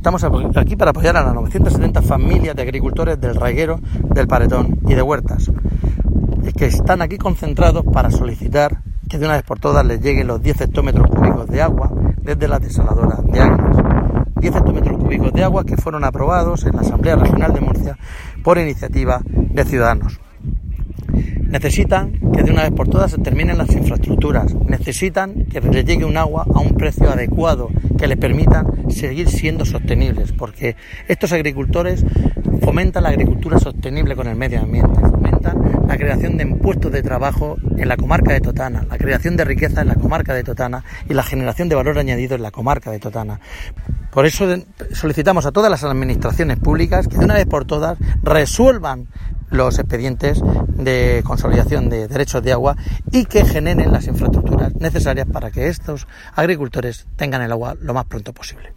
Estamos aquí para apoyar a las 970 familias de agricultores del Raiguero, del Paretón y de Huertas, que están aquí concentrados para solicitar que de una vez por todas les lleguen los 10 hectómetros cúbicos de agua desde la desaladora de Águilas. 10 hectómetros cúbicos de agua que fueron aprobados en la Asamblea Regional de Murcia por iniciativa de Ciudadanos. Necesitan que de una vez por todas se terminen las infraestructuras, necesitan que les llegue un agua a un precio adecuado, que les permitan seguir siendo sostenibles, porque estos agricultores fomentan la agricultura sostenible con el medio ambiente, fomentan la creación de puestos de trabajo en la comarca de Totana, la creación de riqueza en la comarca de Totana y la generación de valor añadido en la comarca de Totana. Por eso solicitamos a todas las administraciones públicas que de una vez por todas resuelvan los expedientes de consolidación de derechos de agua y que generen las infraestructuras necesarias para que estos agricultores tengan el agua lo más pronto posible.